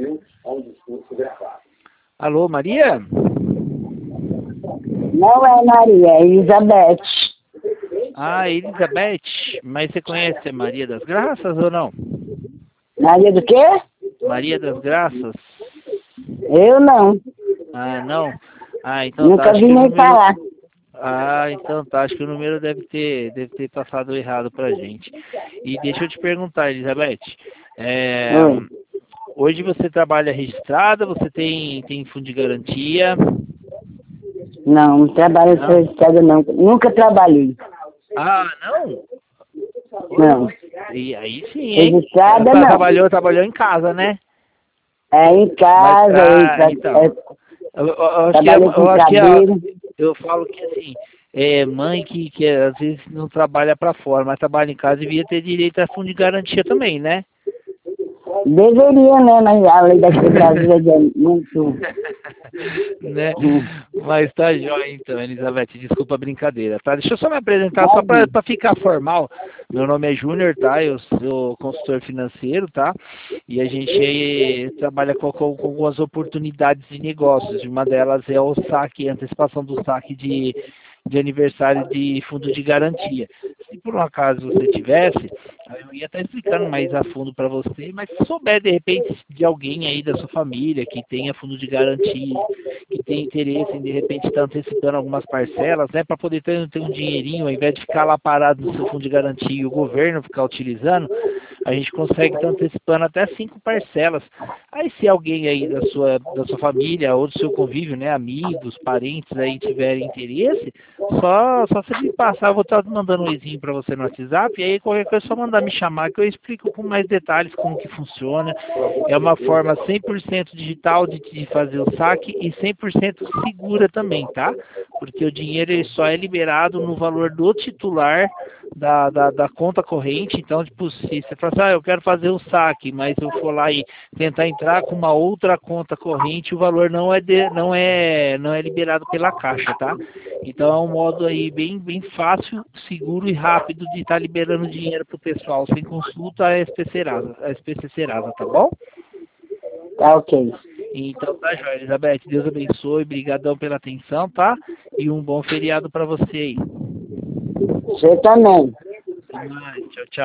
Alô, Maria? Não é Maria, é Elizabeth. Ah, Elizabeth, mas você conhece a Maria das Graças ou não? Maria do quê? Maria das Graças? Eu não. Ah, não? Ah, então tá, Nunca acho vi que o nem número... falar. Ah, então tá, acho que o número deve ter passado errado pra gente. E deixa eu te perguntar, Elizabeth, Oi. hoje você trabalha registrada, você tem fundo de garantia? Não, não trabalho nessa Não? estrada não. Nunca trabalhei. Ah, não? Não. E aí sim, hein? Registrada não. Trabalhou em casa, né? É em Mas, casa, então, eu acho que, trabalhei com cabelo. eu falo que assim, mãe que às vezes não trabalha para fora, mas trabalha em casa, devia ter direito a fundo de garantia também, né? Deveria, né? Mas a lei daqui do Brasil é muito... Né? Mas tá jóia então, Elizabeth, desculpa a brincadeira, tá? Deixa eu só me apresentar, só Sabe? para ficar formal. Meu nome é Júnior, tá? Eu sou consultor financeiro, tá? E a gente trabalha com algumas oportunidades de negócios. Uma delas é o saque, a antecipação do saque de aniversário de fundo de garantia. Se por um acaso você tivesse, eu ia estar explicando mais a fundo para você, mas se souber de repente de alguém aí da sua família que tenha fundo de garantia, que tem interesse em de repente estar antecipando algumas parcelas, né, para poder ter um dinheirinho, ao invés de ficar lá parado no seu fundo de garantia e o governo ficar utilizando, a gente consegue estar antecipando até 5 parcelas. Aí se alguém aí da sua família ou do seu convívio, né, amigos, parentes aí tiverem interesse, só você me passar, eu vou estar mandando um oizinho para você no WhatsApp, e aí qualquer coisa é só mandar me chamar que eu explico com mais detalhes como que funciona. É uma forma 100% digital de fazer o saque e 100% segura também, tá? Porque o dinheiro ele só é liberado no valor do titular da conta corrente. Então, tipo, se você falar assim, eu quero fazer o saque, mas eu for lá e tentar entrar com uma outra conta corrente, o valor não é liberado pela Caixa, tá? Então é um modo aí bem fácil, seguro e rápido de estar liberando dinheiro pro pessoal sem consulta a SPC Serasa, tá bom? Tá ok. Então tá joia, Elizabeth, Deus abençoe, brigadão pela atenção, tá? E um bom feriado para você aí. Você também. Até mais, tchau, tchau.